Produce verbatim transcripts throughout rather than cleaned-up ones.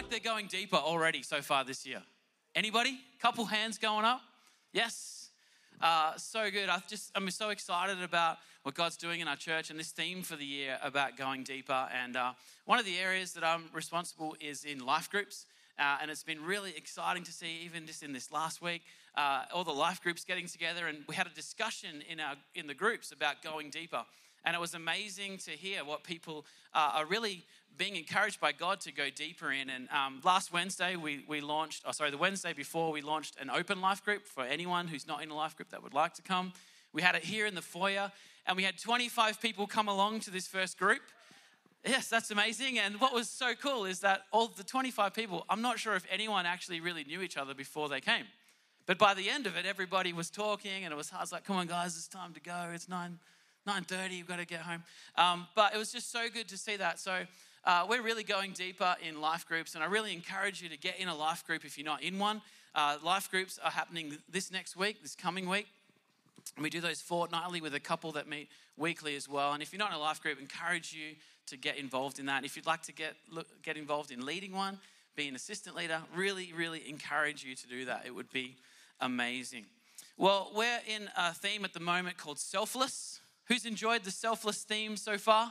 like they're going deeper already so far this year? Anybody? Couple hands going up? Yes. Uh, so good. I just, I'm so excited about what God's doing in our church and this theme for the year about going deeper. And uh, one of the areas that I'm responsible is in life groups. Uh, and it's been really exciting to see, even just in this last week, uh, all the life groups getting together. And we had a discussion in our in the groups about going deeper. And it was amazing to hear what people uh, are really being encouraged by God to go deeper in. And um, last Wednesday, we we launched, oh, sorry, the Wednesday before, we launched an open life group for anyone who's not in a life group that would like to come. We had it here in the foyer, and we had twenty-five people come along to this first group. Yes, that's amazing. And what was so cool is that all the twenty-five people, I'm not sure if anyone actually really knew each other before they came. But by the end of it, everybody was talking, and it was, I was like, come on, guys, it's time to go. It's nine thirty, you've got to get home. Um, but it was just so good to see that. So uh, we're really going deeper in life groups, and I really encourage you to get in a life group if you're not in one. Uh, life groups are happening this next week, this coming week. And we do those fortnightly with a couple that meet weekly as well. And if you're not in a life group, encourage you to get involved in that. If you'd like to get look, get involved in leading one, be an assistant leader, really, really encourage you to do that. It would be amazing. Well, we're in a theme at the moment called Selfless. Who's enjoyed the selfless theme so far?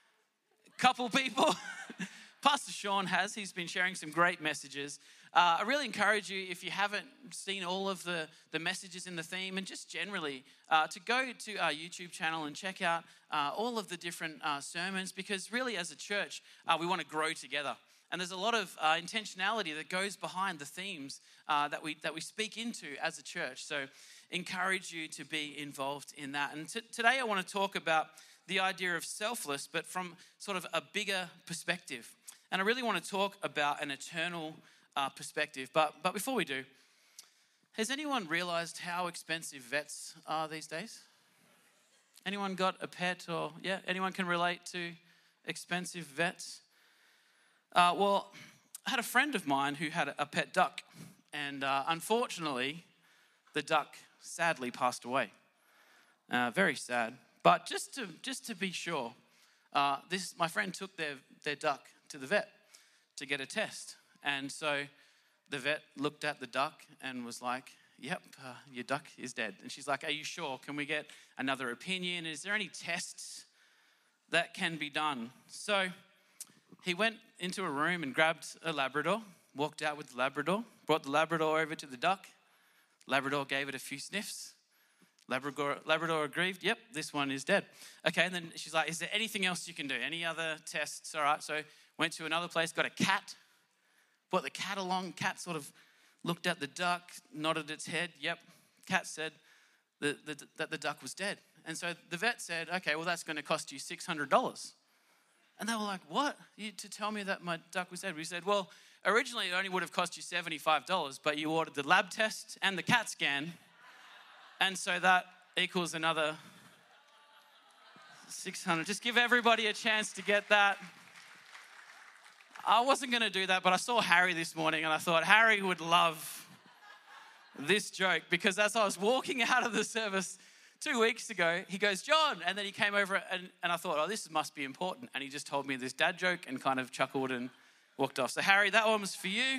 A couple people. Pastor Sean has. He's been sharing some great messages. Uh, I really encourage you, if you haven't seen all of the, the messages in the theme, and just generally, uh, to go to our YouTube channel and check out uh, all of the different uh, sermons, because really as a church, uh, we want to grow together. And there's a lot of uh, intentionality that goes behind the themes uh, that we that we speak into as a church. So encourage you to be involved in that. And t- today I want to talk about the idea of selfless, but from sort of a bigger perspective. And I really want to talk about an eternal uh, perspective. But but before we do, has anyone realized how expensive vets are these days? Anyone got a pet, or, yeah, anyone can relate to expensive vets? Uh, well, I had a friend of mine who had a pet duck, and uh, unfortunately, the duck sadly passed away. Uh, very sad. But just to just to be sure, uh, this my friend took their, their duck to the vet to get a test. And so the vet looked at the duck and was like, yep, uh, your duck is dead. And she's like, are you sure? Can we get another opinion? Is there any tests that can be done? So he went into a room and grabbed a Labrador, walked out with the Labrador, brought the Labrador over to the duck. Labrador gave it a few sniffs. Labrador, Labrador agreed, yep, this one is dead. Okay, and then she's like, is there anything else you can do? Any other tests? All right, so went to another place, got a cat, brought the cat along. Cat sort of looked at the duck, nodded its head. Yep, cat said that the, that the duck was dead. And so the vet said, okay, well, that's going to cost you six hundred dollars. And they were like, what? You to tell me that my duck was dead? We said, well, originally it only would have cost you seventy-five dollars, but you ordered the lab test and the CAT scan. And so that equals another six hundred dollars. Just give everybody a chance to get that. I wasn't going to do that, but I saw Harry this morning and I thought Harry would love this joke, because as I was walking out of the service two weeks ago, he goes, John, and then he came over and, and I thought, oh, this must be important. And he just told me this dad joke and kind of chuckled and walked off. So Harry, that one was for you.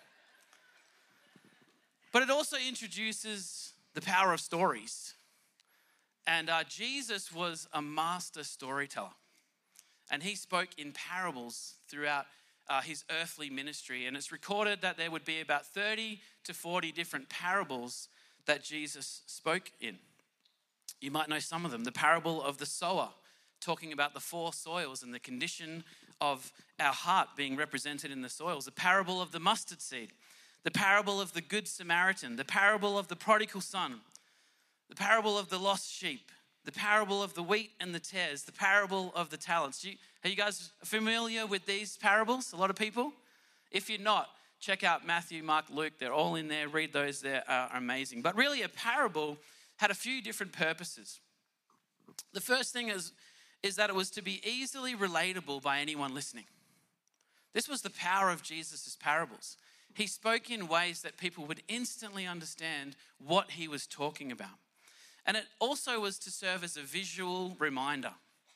But it also introduces the power of stories. And uh, Jesus was a master storyteller. And he spoke in parables throughout uh, his earthly ministry. And it's recorded that there would be about thirty to forty different parables that Jesus spoke in. You might know some of them. The parable of the sower, talking about the four soils and the condition of our heart being represented in the soils. The parable of the mustard seed. The parable of the good Samaritan. The parable of the prodigal son. The parable of the lost sheep. The parable of the wheat and the tares. The parable of the talents. You, are you guys familiar with these parables? A lot of people? If you're not, check out Matthew, Mark, Luke. They're all in there. Read those. They are amazing. But really, a parable had a few different purposes. The first thing is, is that it was to be easily relatable by anyone listening. This was the power of Jesus' parables. He spoke in ways that people would instantly understand what he was talking about. And it also was to serve as a visual reminder.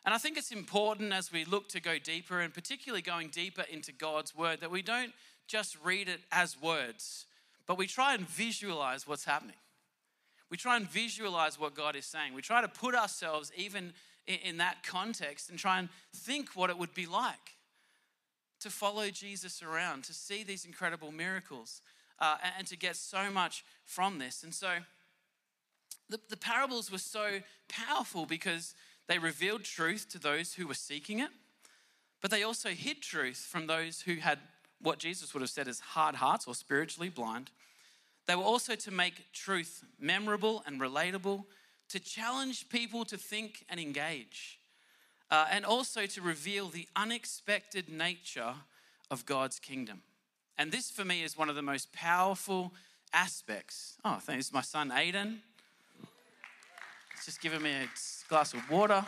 And I think it's important as we look to go deeper, and particularly going deeper into God's word, that we don't just read it as words, but we try and visualize what's happening. We try and visualize what God is saying. We try to put ourselves even in that context and try and think what it would be like to follow Jesus around, to see these incredible miracles, uh, and to get so much from this. And so the, the parables were so powerful because they revealed truth to those who were seeking it, but they also hid truth from those who had what Jesus would have said as hard hearts or spiritually blind. They were also to make truth memorable and relatable, to challenge people to think and engage, uh, and also to reveal the unexpected nature of God's kingdom. And this for me is one of the most powerful aspects. Oh, thanks, my son Aiden. He's just giving me a glass of water.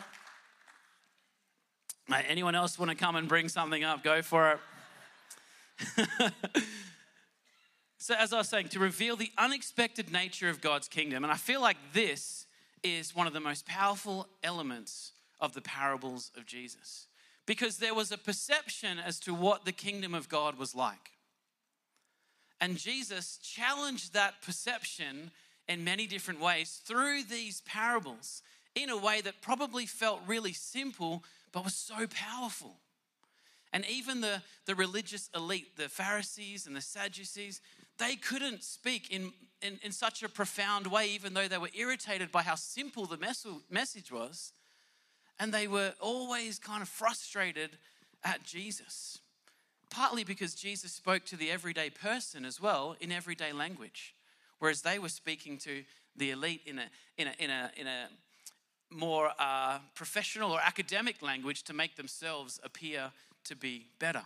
Mate, anyone else want to come and bring something up? Go for it. So as I was saying, to reveal the unexpected nature of God's kingdom. And I feel like this is one of the most powerful elements of the parables of Jesus, because there was a perception as to what the kingdom of God was like. And Jesus challenged that perception in many different ways through these parables in a way that probably felt really simple, but was so powerful. And even the, the religious elite, the Pharisees and the Sadducees, they couldn't speak in, in, in such a profound way, even though they were irritated by how simple the mes- message was. And they were always kind of frustrated at Jesus, partly because Jesus spoke to the everyday person as well in everyday language, whereas they were speaking to the elite in a, in a, in a, in a more uh, professional or academic language to make themselves appear to be better.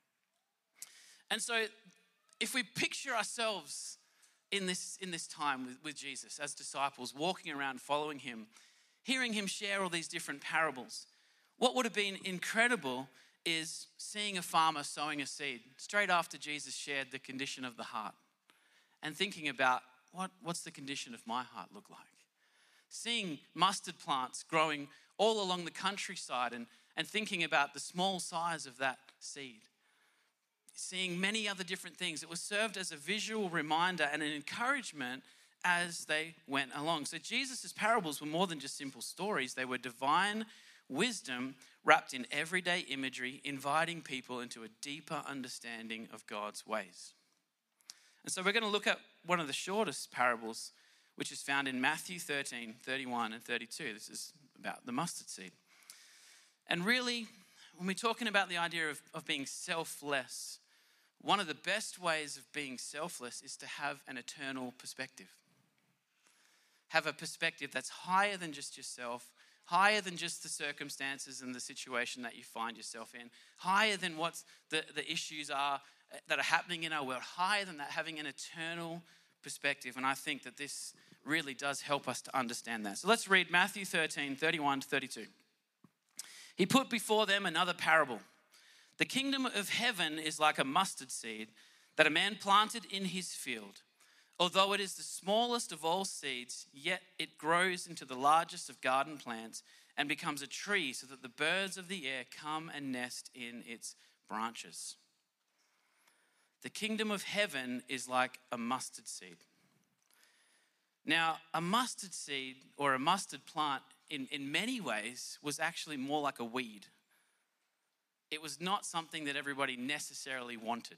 And so if we picture ourselves in this, in this time with, with Jesus as disciples, walking around following him, hearing him share all these different parables, what would have been incredible is seeing a farmer sowing a seed straight after Jesus shared the condition of the heart, and thinking about what, what's the condition of my heart look like? Seeing mustard plants growing all along the countryside and, and thinking about the small size of that seed. Seeing many other different things. It was served as a visual reminder and an encouragement as they went along. So Jesus' parables were more than just simple stories. They were divine wisdom wrapped in everyday imagery, inviting people into a deeper understanding of God's ways. And so we're going to look at one of the shortest parables, which is found in Matthew thirteen, thirty-one and thirty-two. This is about the mustard seed. And really, when we're talking about the idea of, of being selfless, one of the best ways of being selfless is to have an eternal perspective. Have a perspective that's higher than just yourself, higher than just the circumstances and the situation that you find yourself in, higher than what the, the issues are that are happening in our world, higher than that, having an eternal perspective. And I think that this really does help us to understand that. So let's read Matthew thirteen, thirty-one to thirty-two. He put before them another parable. The kingdom of heaven is like a mustard seed that a man planted in his field. Although it is the smallest of all seeds, yet it grows into the largest of garden plants and becomes a tree so that the birds of the air come and nest in its branches. The kingdom of heaven is like a mustard seed. Now, a mustard seed or a mustard plant in, in many ways was actually more like a weed. It was not something that everybody necessarily wanted.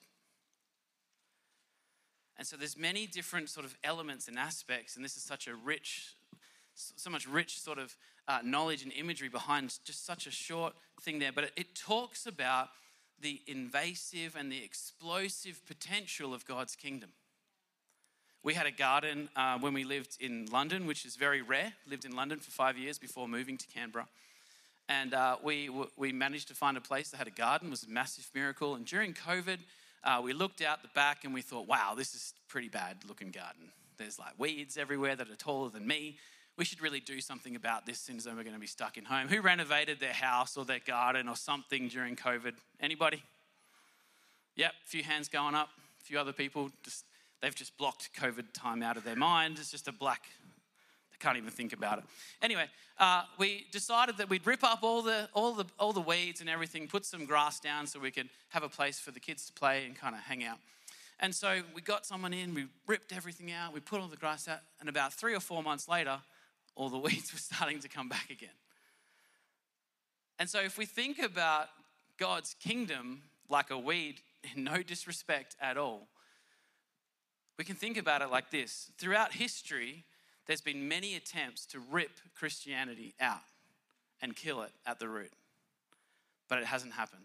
And so there's many different sort of elements and aspects, and this is such a rich, so much rich sort of uh, knowledge and imagery behind just such a short thing there. But it, it talks about the invasive and the explosive potential of God's kingdom. We had a garden uh, when we lived in London, which is very rare. Lived in London for five years before moving to Canberra. And uh, we we managed to find a place that had a garden. It was a massive miracle. And during COVID, uh, we looked out the back and we thought, wow, this is a pretty bad looking garden. There's like weeds everywhere that are taller than me. We should really do something about this since then we're going to be stuck in home. Who renovated their house or their garden or something during COVID? Anybody? Yep, a few hands going up. A few other people, just they've just blocked COVID time out of their mind. It's just a black, they can't even think about it. Anyway, uh, we decided that we'd rip up all the all the all the weeds and everything, put some grass down so we could have a place for the kids to play and kind of hang out. And so we got someone in, we ripped everything out, we put all the grass out, and about three or four months later, all the weeds were starting to come back again. And so if we think about God's kingdom like a weed, in no disrespect at all, we can think about it like this. Throughout history, there's been many attempts to rip Christianity out and kill it at the root, but it hasn't happened.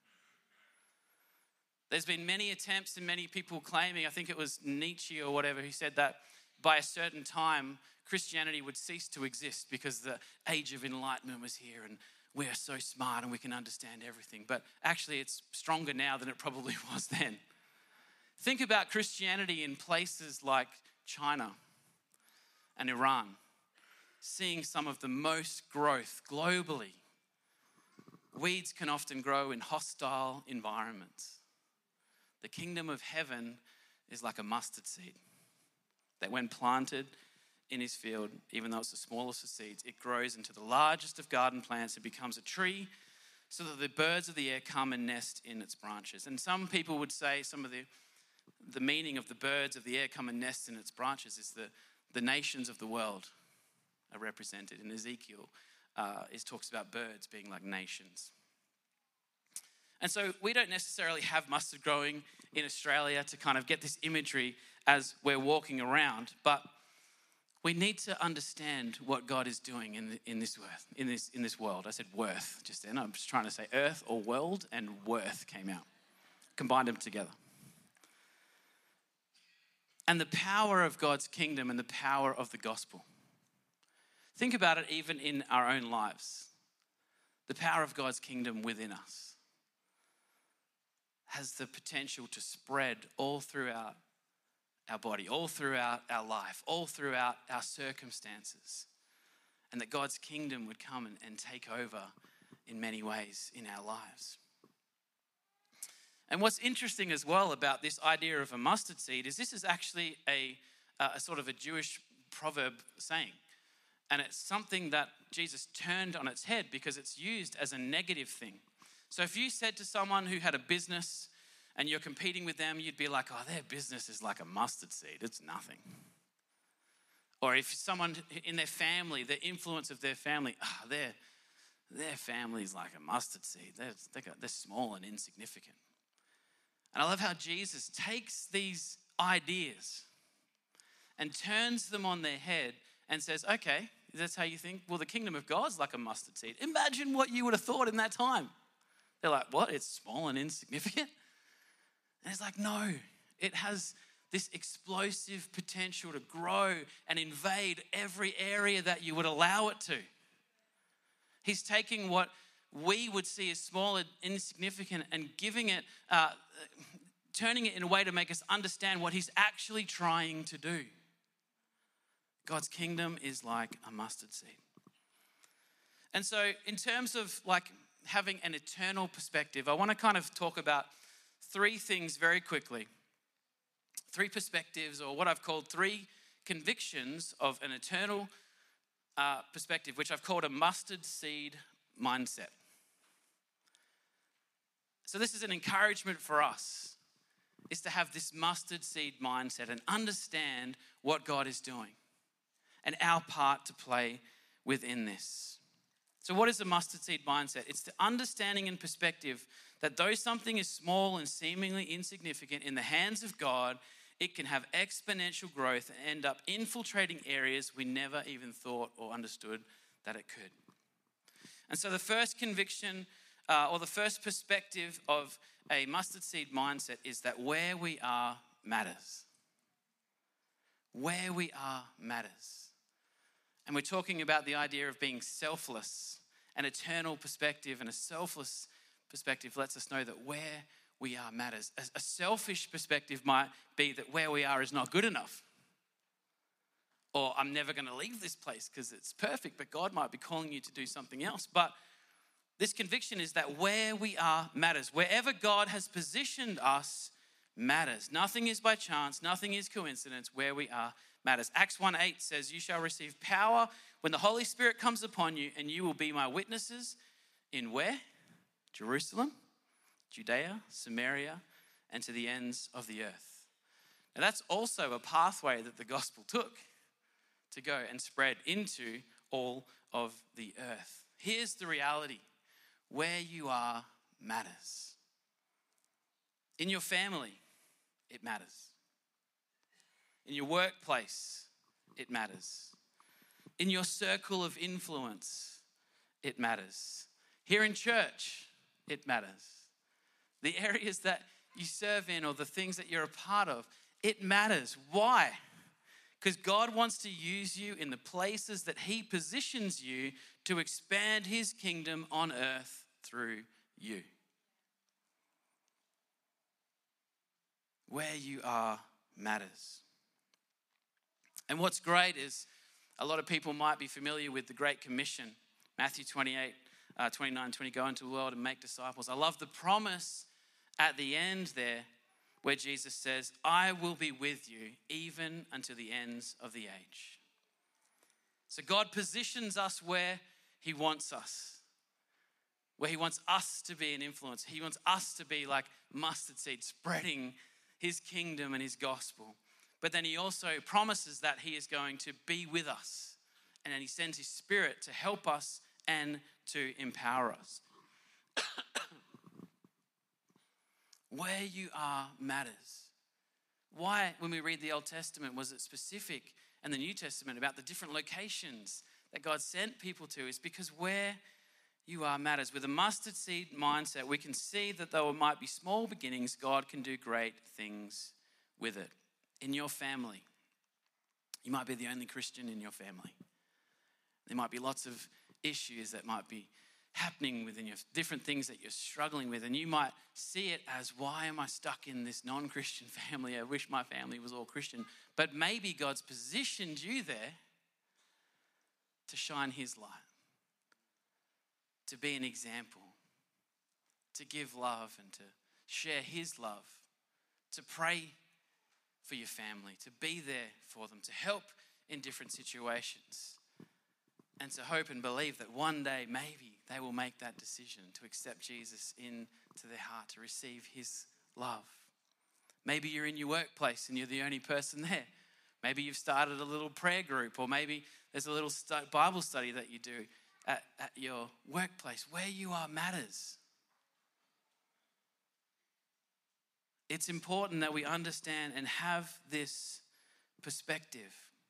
There's been many attempts and many people claiming, I think it was Nietzsche or whatever, who said that by a certain time, Christianity would cease to exist because the age of enlightenment was here and we are so smart and we can understand everything. But actually, it's stronger now than it probably was then. Think about Christianity in places like China and Iran, seeing some of the most growth globally. Weeds can often grow in hostile environments. The kingdom of heaven is like a mustard seed that when planted in his field, even though it's the smallest of seeds, it grows into the largest of garden plants. It becomes a tree so that the birds of the air come and nest in its branches. And some people would say some of the, the meaning of the birds of the air come and nest in its branches is the, the nations of the world are represented. In Ezekiel, uh, it talks about birds being like nations. And so we don't necessarily have mustard growing in Australia to kind of get this imagery as we're walking around, but we need to understand what God is doing in, the, in this earth, in this in this world. I said worth just then. I'm just trying to say earth or world, and worth came out. Combined them together. And the power of God's kingdom and the power of the gospel. Think about it even in our own lives. The power of God's kingdom within us has the potential to spread all throughout our body, all throughout our life, all throughout our circumstances. And that God's kingdom would come and, and take over in many ways in our lives. And what's interesting as well about this idea of a mustard seed is this is actually a, a sort of a Jewish proverb saying. And it's something that Jesus turned on its head because it's used as a negative thing. So if you said to someone who had a business and you're competing with them, you'd be like, oh, their business is like a mustard seed. It's nothing. Or if someone in their family, the influence of their family, oh, their, their family is like a mustard seed. They're, they're small and insignificant. And I love how Jesus takes these ideas and turns them on their head and says, okay, that's how you think? Well, the kingdom of God's like a mustard seed. Imagine what you would have thought in that time. They're like, what? It's small and insignificant? And it's like, no, it has this explosive potential to grow and invade every area that you would allow it to. He's taking what we would see as small and insignificant and giving it, uh, turning it in a way to make us understand what he's actually trying to do. God's kingdom is like a mustard seed. And so in terms of like having an eternal perspective, I want to kind of talk about three things very quickly. Three perspectives, or what I've called three convictions of an eternal uh, perspective, which I've called a mustard seed mindset. So this is an encouragement for us, is to have this mustard seed mindset and understand what God is doing and our part to play within this. So what is the mustard seed mindset? It's the understanding and perspective that though something is small and seemingly insignificant in the hands of God, it can have exponential growth and end up infiltrating areas we never even thought or understood that it could. And so the first conviction uh, or the first perspective of a mustard seed mindset is that where we are matters. Where we are matters. And we're talking about the idea of being selfless. An eternal perspective and a selfless perspective lets us know that where we are matters. A, a selfish perspective might be that where we are is not good enough. Or I'm never going to leave this place because it's perfect, but God might be calling you to do something else. But this conviction is that where we are matters. Wherever God has positioned us matters. Nothing is by chance. Nothing is coincidence. Where we are matters. Acts one eight says, you shall receive power when the Holy Spirit comes upon you, and you will be my witnesses in where? Jerusalem, Judea, Samaria, and to the ends of the earth. Now that's also a pathway that the gospel took to go and spread into all of the earth. Here's the reality. Where you are matters. In your family, it matters. In your workplace, it matters. In your circle of influence, it matters. Here in church, it matters. The areas that you serve in or the things that you're a part of, it matters. Why? Because God wants to use you in the places that he positions you to expand his kingdom on earth through you. Where you are matters. And what's great is a lot of people might be familiar with the Great Commission, Matthew twenty-eight, uh, twenty-nine, twenty, go into the world and make disciples. I love the promise at the end there where Jesus says, I will be with you even unto the ends of the age. So God positions us where he wants us, where he wants us to be an influence. He wants us to be like mustard seed, spreading his kingdom and his gospel. But then he also promises that he is going to be with us. And then he sends his Spirit to help us and to empower us. Where you are matters. Why, when we read the Old Testament, was it specific and the New Testament about the different locations that God sent people to? Is because where you are matters. With a mustard seed mindset, we can see that though it might be small beginnings, God can do great things with it. In your family, you might be the only Christian in your family. There might be lots of issues that might be happening within you, different things that you're struggling with, and you might see it as, why am I stuck in this non-Christian family? I wish my family was all Christian. But maybe God's positioned you there to shine his light, to be an example, to give love and to share his love, to pray for your family, to be there for them, to help in different situations, and to hope and believe that one day maybe they will make that decision to accept Jesus into their heart, to receive his love. Maybe you're in your workplace and you're the only person there. Maybe you've started a little prayer group, or maybe there's a little Bible study that you do at, at your workplace. Where you are matters. It's important that we understand and have this perspective.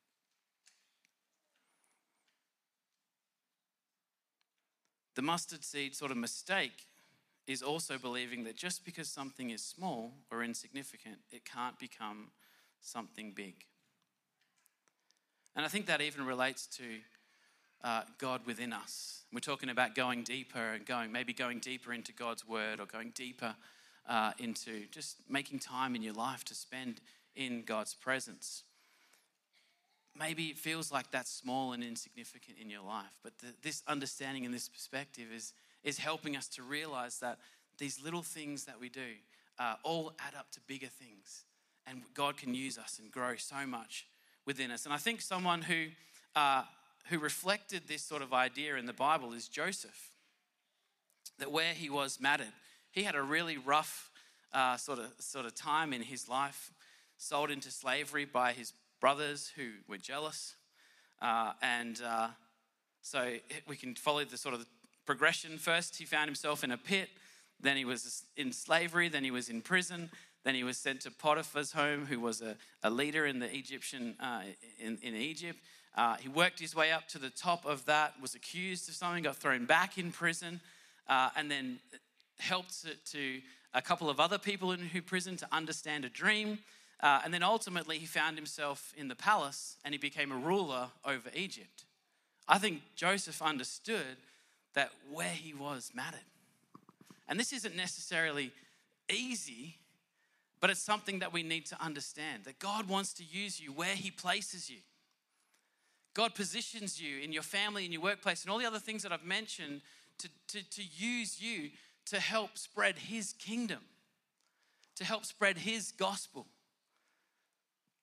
The mustard seed sort of mistake is also believing that just because something is small or insignificant, it can't become something big. And I think that even relates to uh, God within us. We're talking about going deeper and going, maybe going deeper into God's word, or going deeper Uh, into just making time in your life to spend in God's presence. Maybe it feels like that's small and insignificant in your life, but the, this understanding and this perspective is, is helping us to realize that these little things that we do uh, all add up to bigger things, and God can use us and grow so much within us. And I think someone who, uh, who reflected this sort of idea in the Bible is Joseph, that where he was mattered. He had a really rough uh, sort of sort of time in his life, sold into slavery by his brothers who were jealous. Uh, and uh, so we can follow the sort of progression. First, he found himself in a pit. Then he was in slavery. Then he was in prison. Then he was sent to Potiphar's home, who was a, a leader in the Egyptian, uh, in, in Egypt. Uh, he worked his way up to the top of that, was accused of something, got thrown back in prison, uh, and then helped to, to a couple of other people in who prison to understand a dream. Uh, and then ultimately he found himself in the palace and he became a ruler over Egypt. I think Joseph understood that where he was mattered. And this isn't necessarily easy, but it's something that we need to understand, that God wants to use you where he places you. God positions you in your family, in your workplace, and all the other things that I've mentioned to, to, to use you to help spread his kingdom, to help spread his gospel.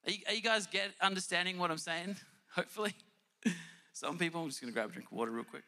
Are you, are you guys get understanding what I'm saying? Hopefully. Some people, I'm just going to grab a drink of water real quick.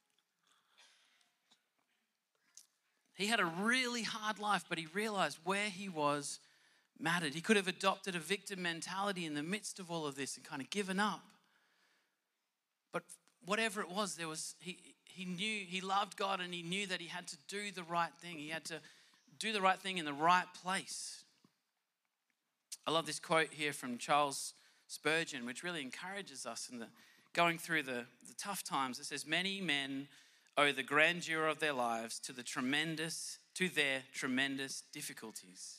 He had a really hard life, but he realized where he was mattered. He could have adopted a victim mentality in the midst of all of this and kind of given up. But whatever it was, there was he he knew, he loved God, and he knew that he had to do the right thing. He had to do the right thing in the right place. I love this quote here from Charles Spurgeon, which really encourages us in the going through the, the tough times. It says, many men owe the grandeur of their lives to the tremendous, to their tremendous difficulties.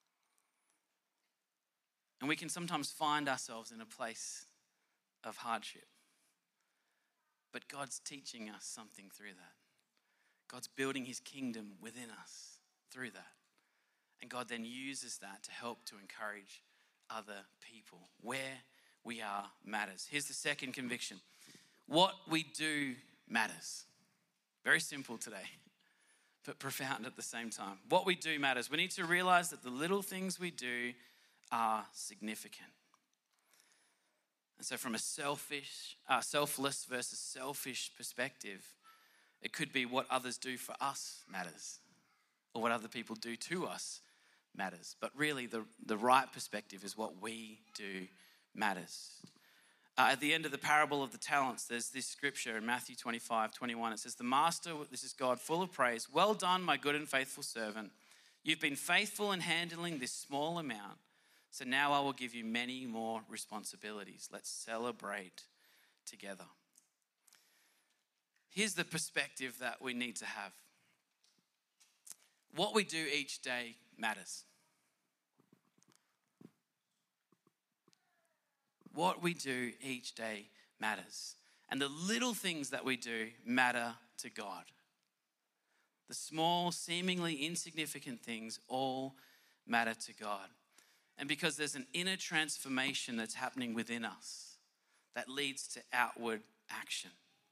And we can sometimes find ourselves in a place of hardship. But God's teaching us something through that. God's building his kingdom within us through that. And God then uses that to help to encourage other people. Where we are matters. Here's the second conviction. What we do matters. Very simple today, but profound at the same time. What we do matters. We need to realize that the little things we do are significant. And so from a selfish, uh, selfless versus selfish perspective, it could be what others do for us matters, or what other people do to us matters. But really the, the right perspective is what we do matters. Uh, at the end of the parable of the talents, there's this scripture in Matthew twenty-five, twenty-one. It says, the master, this is God, full of praise, well done, my good and faithful servant. You've been faithful in handling this small amount, so now I will give you many more responsibilities. Let's celebrate together. Here's the perspective that we need to have. What we do each day matters. What we do each day matters. And the little things that we do matter to God. The small, seemingly insignificant things all matter to God. And because there's an inner transformation that's happening within us that leads to outward action.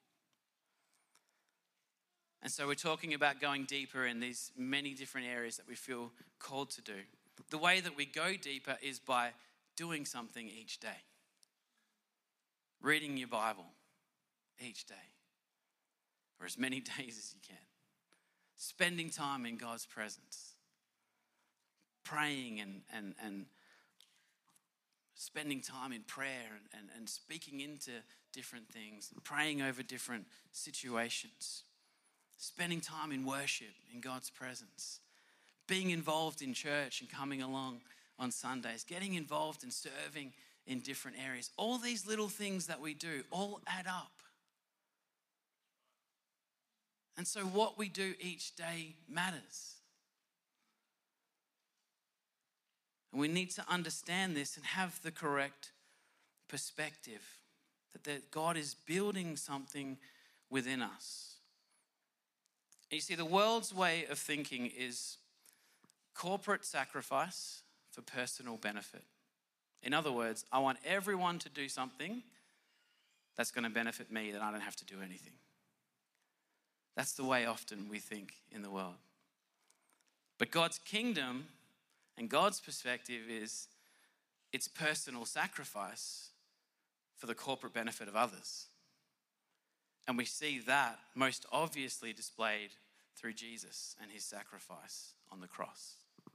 And so we're talking about going deeper in these many different areas that we feel called to do. The way that we go deeper is by doing something each day. Reading your Bible each day, or as many days as you can. Spending time in God's presence. Praying and, and, and spending time in prayer and, and, and speaking into different things. And praying over different situations. Spending time in worship, in God's presence. Being involved in church and coming along on Sundays. Getting involved in serving in different areas. All these little things that we do all add up. And so what we do each day matters. And we need to understand this and have the correct perspective that God is building something within us. And you see, the world's way of thinking is corporate sacrifice for personal benefit. In other words, I want everyone to do something that's going to benefit me, that I don't have to do anything. That's the way often we think in the world. But God's kingdom and God's perspective is it's personal sacrifice for the corporate benefit of others. And we see that most obviously displayed through Jesus and his sacrifice on the cross.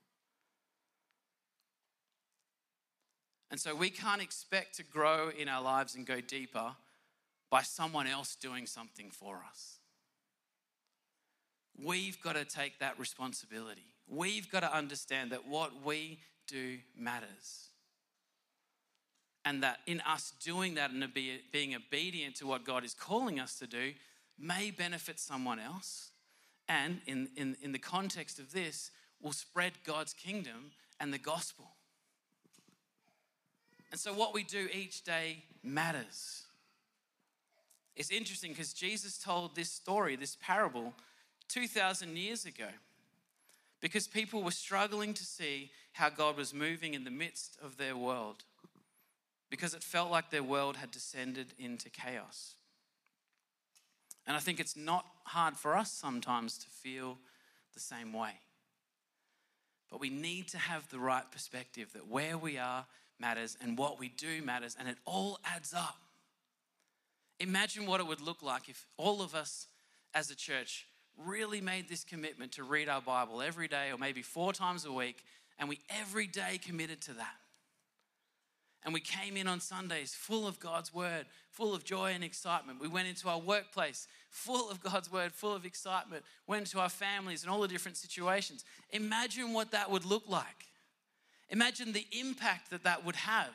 And so we can't expect to grow in our lives and go deeper by someone else doing something for us. We've got to take that responsibility. We've got to understand that what we do matters. And that in us doing that and being obedient to what God is calling us to do may benefit someone else. And in, in, in the context of this, will spread God's kingdom and the gospel. And so what we do each day matters. It's interesting because Jesus told this story, this parable, two thousand years ago. Because people were struggling to see how God was moving in the midst of their world. Because it felt like their world had descended into chaos. And I think it's not hard for us sometimes to feel the same way. But we need to have the right perspective that where we are matters, and what we do matters, and it all adds up. Imagine what it would look like if all of us as a church really made this commitment to read our Bible every day, or maybe four times a week, and we every day committed to that. And we came in on Sundays full of God's word, full of joy and excitement. We went into our workplace full of God's word, full of excitement. Went into our families and all the different situations. Imagine what that would look like. Imagine the impact that that would have.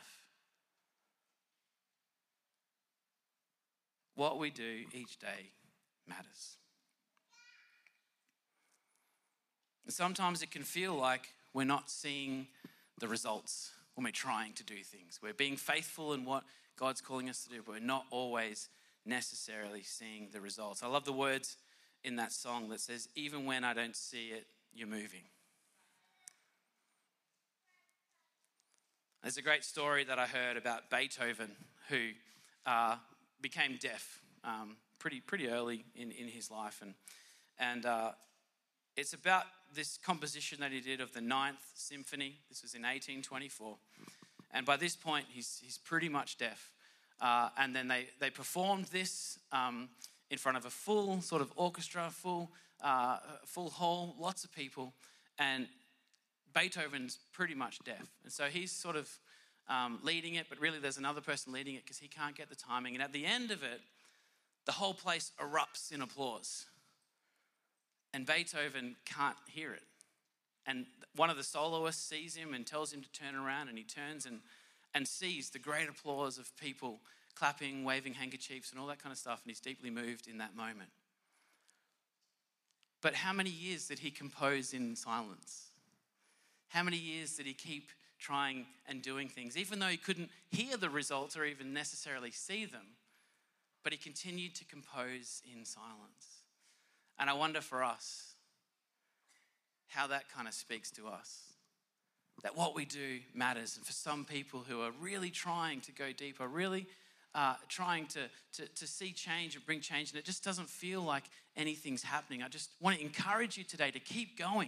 What we do each day matters. And sometimes it can feel like we're not seeing the results when we're trying to do things. We're being faithful in what God's calling us to do, but we're not always necessarily seeing the results. I love the words in that song that says, even when I don't see it, you're moving. There's a great story that I heard about Beethoven, who uh, became deaf um, pretty pretty early in, in his life. And, and uh, it's about this composition that he did of the Ninth Symphony. This was in eighteen twenty-four. And by this point, he's, he's pretty much deaf. Uh, and then they, they performed this um, in front of a full sort of orchestra, full, uh, full hall, lots of people. And Beethoven's pretty much deaf. And so he's sort of um, leading it, but really there's another person leading it because he can't get the timing. And at the end of it, the whole place erupts in applause. And Beethoven can't hear it. And one of the soloists sees him and tells him to turn around, and he turns and, and sees the great applause of people clapping, waving handkerchiefs and all that kind of stuff, and he's deeply moved in that moment. But how many years did he compose in silence? How many years did he keep trying and doing things, even though he couldn't hear the results or even necessarily see them, but he continued to compose in silence? And I wonder for us, how that kind of speaks to us. That what we do matters. And for some people who are really trying to go deeper, really uh, trying to, to, to see change and bring change, and it just doesn't feel like anything's happening. I just want to encourage you today to keep going.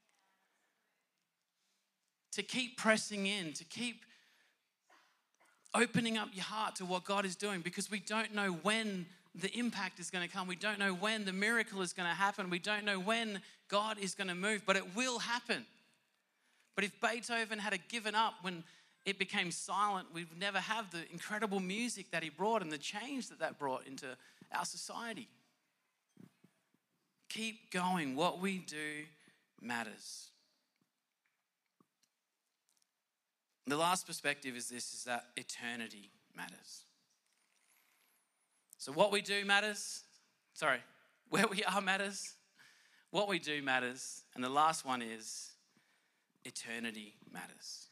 To keep pressing in, to keep opening up your heart to what God is doing, because we don't know when the impact is going to come. We don't know when the miracle is going to happen. We don't know when God is going to move, but it will happen. But if Beethoven had given up when it became silent, we'd never have the incredible music that he brought and the change that that brought into our society. Keep going. What we do matters. The last perspective is this, is that eternity matters. So what we do matters. Sorry, where we are matters. What we do matters. And the last one is eternity matters.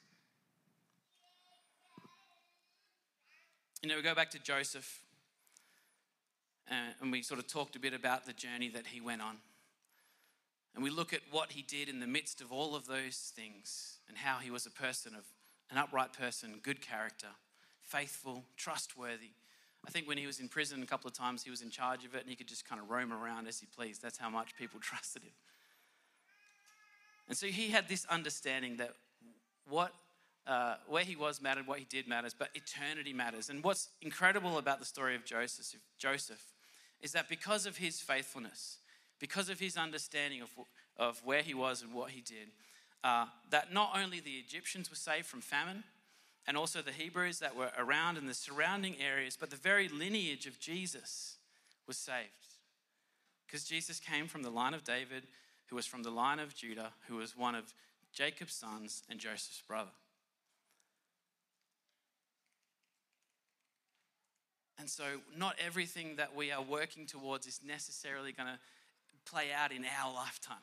You know, we go back to Joseph uh, and we sort of talked a bit about the journey that he went on. And we look at what he did in the midst of all of those things and how he was a person of an upright person, good character, faithful, trustworthy. I think when he was in prison a couple of times, he was in charge of it and he could just kind of roam around as he pleased. That's how much people trusted him. And so he had this understanding that what, uh, where he was mattered, what he did matters, but eternity matters. And what's incredible about the story of Joseph, Joseph is that because of his faithfulness, because of his understanding of, of where he was and what he did, uh, that not only the Egyptians were saved from famine, and also the Hebrews that were around in the surrounding areas, but the very lineage of Jesus was saved. Because Jesus came from the line of David, who was from the line of Judah, who was one of Jacob's sons and Joseph's brother. And so not everything that we are working towards is necessarily going to play out in our lifetime.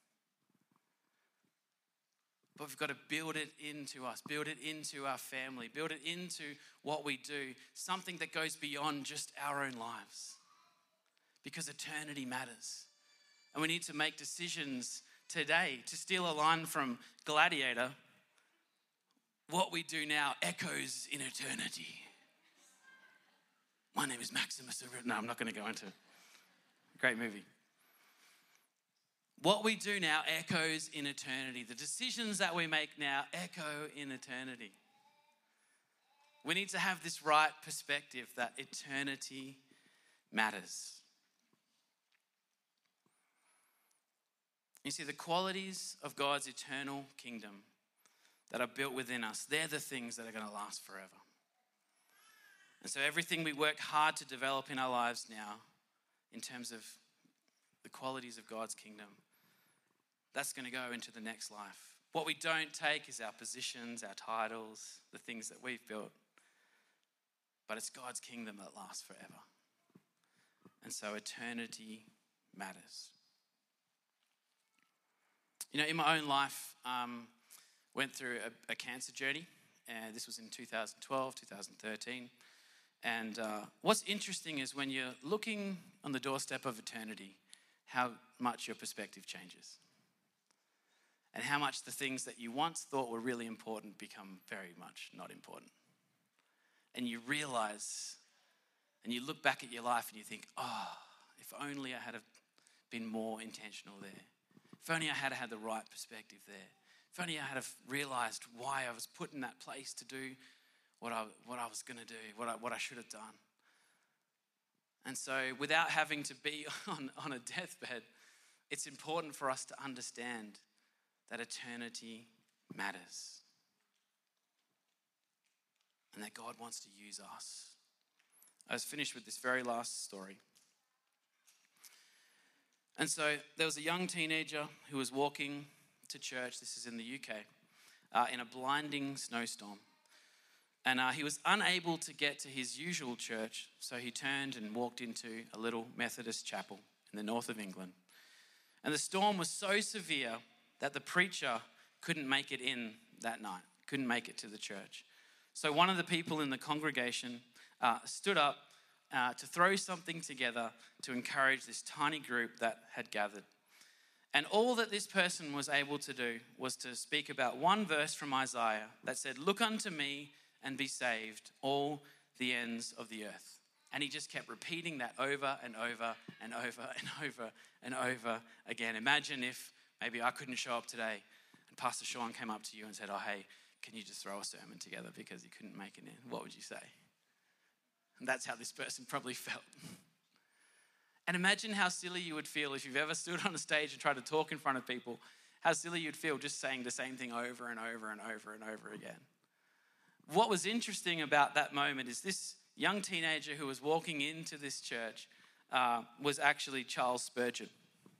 But we've got to build it into us, build it into our family, build it into what we do, something that goes beyond just our own lives. Because eternity matters. And we need to make decisions today. To steal a line from Gladiator, what we do now echoes in eternity. My name is Maximus. No, I'm not going to go into it. Great movie. What we do now echoes in eternity. The decisions that we make now echo in eternity. We need to have this right perspective that eternity matters. You see, the qualities of God's eternal kingdom that are built within us, they're the things that are going to last forever. And so everything we work hard to develop in our lives now, in terms of the qualities of God's kingdom, that's going to go into the next life. What we don't take is our positions, our titles, the things that we've built. But it's God's kingdom that lasts forever. And so eternity matters. You know, in my own life, um, went through a, a cancer journey. And this was in two thousand twelve, two thousand thirteen. And uh, what's interesting is when you're looking on the doorstep of eternity, how much your perspective changes. And how much the things that you once thought were really important become very much not important. And you realize, and you look back at your life and you think, oh, if only I had been more intentional there. If only I had had the right perspective there. If only I had realized why I was put in that place to do what I, what I was going to do, what I, what I should have done. And so without having to be on, on a deathbed, it's important for us to understand that eternity matters. And that God wants to use us. I was finished with this very last story. And so there was a young teenager who was walking to church, this is in the U K, uh, in a blinding snowstorm. And uh, he was unable to get to his usual church, so he turned and walked into a little Methodist chapel in the north of England. And the storm was so severe that the preacher couldn't make it in that night, couldn't make it to the church. So one of the people in the congregation uh, stood up uh, to throw something together to encourage this tiny group that had gathered. And all that this person was able to do was to speak about one verse from Isaiah that said, "Look unto me and be saved, all the ends of the earth." And he just kept repeating that over and over and over and over and over again. Imagine if maybe I couldn't show up today and Pastor Sean came up to you and said, "Oh, hey, can you just throw a sermon together because you couldn't make it in?" What would you say? And that's how this person probably felt. And imagine how silly you would feel if you've ever stood on a stage and tried to talk in front of people, how silly you'd feel just saying the same thing over and over and over and over again. What was interesting about that moment is this young teenager who was walking into this church uh, was actually Charles Spurgeon.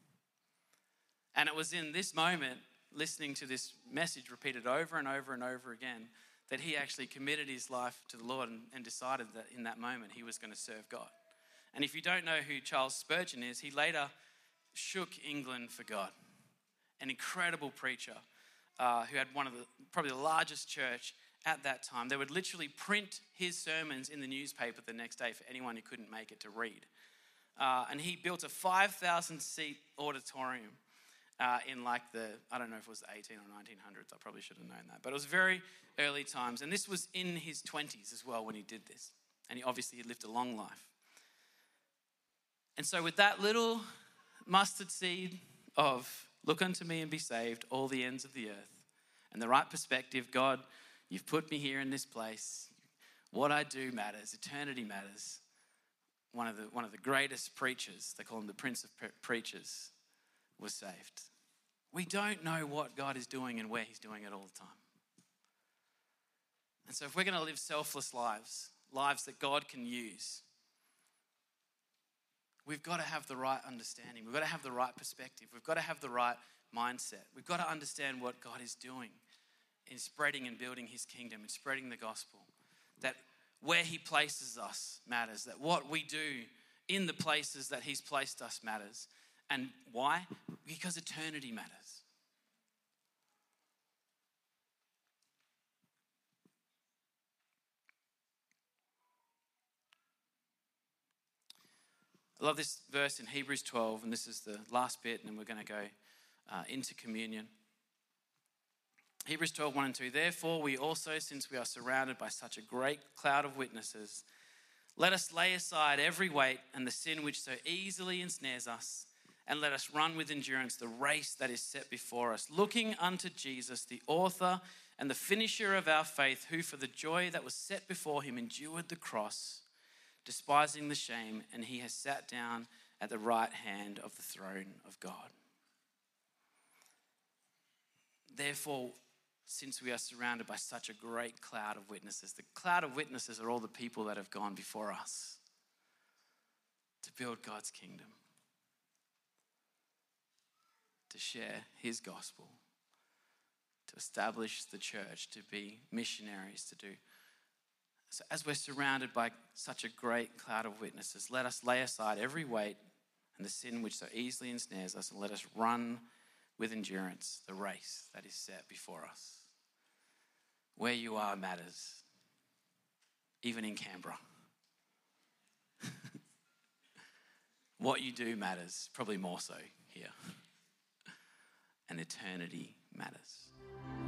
And it was in this moment, listening to this message repeated over and over and over again, that he actually committed his life to the Lord and, and decided that in that moment he was going to serve God. And if you don't know who Charles Spurgeon is, he later shook England for God. An incredible preacher uh, who had one of the, probably the largest church at that time. They would literally print his sermons in the newspaper the next day for anyone who couldn't make it to read. Uh, and he built a five thousand seat auditorium uh, in like the, I don't know if it was the eighteen or nineteen hundreds. I probably should have known that. But it was very early times. And this was in his twenties as well when he did this. And he obviously had lived a long life. And so with that little mustard seed of look unto me and be saved, all the ends of the earth, and the right perspective, God, you've put me here in this place. What I do matters. Eternity matters. One of the one of the greatest preachers, they call him the Prince of Pre- Preachers, was saved. We don't know what God is doing and where he's doing it all the time. And so if we're going to live selfless lives, lives that God can use, we've got to have the right understanding. We've got to have the right perspective. We've got to have the right mindset. We've got to understand what God is doing in spreading and building his kingdom and spreading the gospel. That where he places us matters. That what we do in the places that he's placed us matters. And why? Because eternity matters. I love this verse in Hebrews twelve, and this is the last bit, and then we're going to go uh, into communion. Hebrews twelve, one and two. Therefore, we also, since we are surrounded by such a great cloud of witnesses, let us lay aside every weight and the sin which so easily ensnares us, and let us run with endurance the race that is set before us, looking unto Jesus, the author and the finisher of our faith, who for the joy that was set before him endured the cross, despising the shame, and he has sat down at the right hand of the throne of God. Therefore, since we are surrounded by such a great cloud of witnesses, the cloud of witnesses are all the people that have gone before us to build God's kingdom, to share his gospel, to establish the church, to be missionaries, to do. So as we're surrounded by such a great cloud of witnesses, let us lay aside every weight and the sin which so easily ensnares us, and let us run with endurance the race that is set before us. Where you are matters, even in Canberra. What you do matters, probably more so here. And eternity matters.